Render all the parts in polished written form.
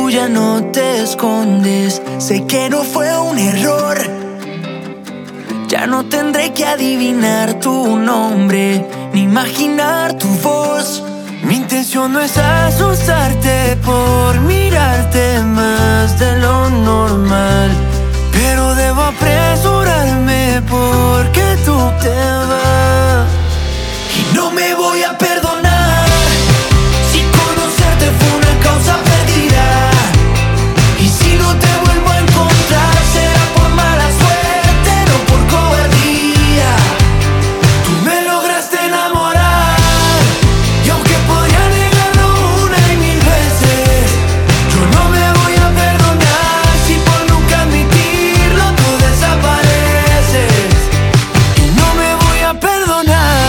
tú ya no te escondes. Sé que no fue un error. Ya no tendré que adivinar tu nombre ni imaginar tu voz. Mi intención no es asustarte por mirarte más de lo normal, pero debo apresurarme porque tú te vas. Y no me voy a perdonar si conocerte fue una causa perdida. Y si no te vuelvo a encontrar será por mala suerte, no por cobardía. Tú me lograste enamorar y aunque podría negarlo una y mil veces, yo no me voy a perdonar si por nunca admitirlo tú desapareces. Y no me voy a perdonar.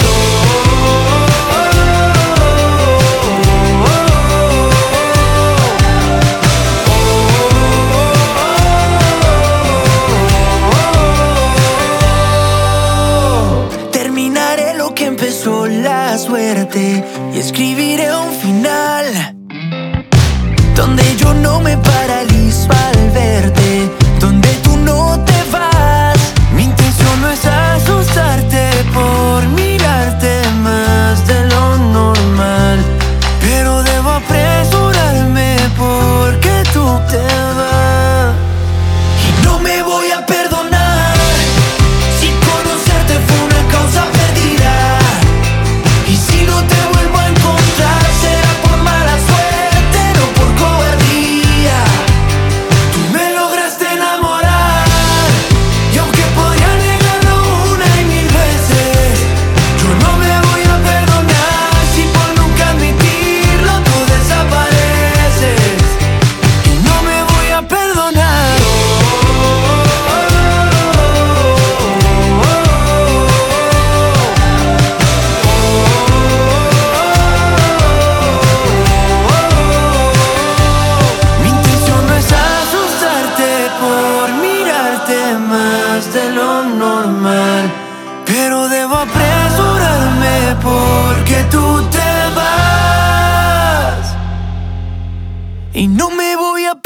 Terminaré lo que empezó la suerte y escribiré un final donde yo no me paralizo al verte, donde tú no te vas. Mi intención no es asustarte por mirarte más de lo normal, pero debo apresurarme porque tú te vas. Y no me voy a perdonar si conocerte fue una causa perdida. Y si no te vuelvo a encontrar será por mala suerte, no por cobardía. Tú me lograste enamorar y aunque podría negarlo una y mil veces, yo no me voy a perdonar si por nunca admitirlo tú desapareces. Y no me voy a perdonar. Mi intención no es asustarte por mirarte más de lo normal, pero debo apresurarme porque tú te vas. Y no me voy a